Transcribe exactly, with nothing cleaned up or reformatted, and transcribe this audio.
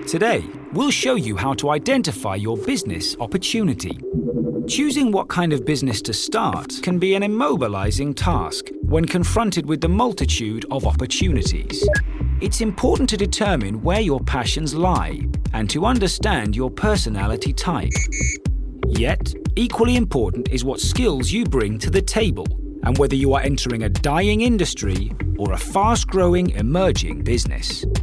Today, we'll show you how to identify your business opportunity. Choosing what kind of business to start can be an immobilizing task when confronted with the multitude of opportunities. It's important to determine where your passions lie and to understand your personality type. Yet, equally important is what skills you bring to the table and whether you are entering a dying industry or a fast-growing emerging business.